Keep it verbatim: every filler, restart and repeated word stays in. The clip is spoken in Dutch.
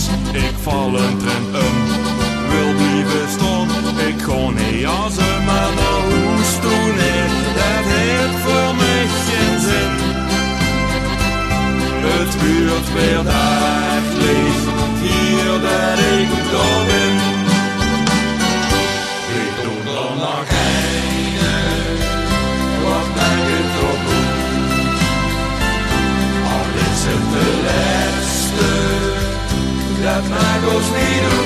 ik vallend en um wil blijven staan. Ik ga niet als een man naar huis toe, nee, dat heeft voor mij geen zin. Het buurt weer daglicht, hier dat ik daar ben. Ik doe er nog eine, wat maakt het toch goed? Al is het de laatste, dat maakt ons niet uit.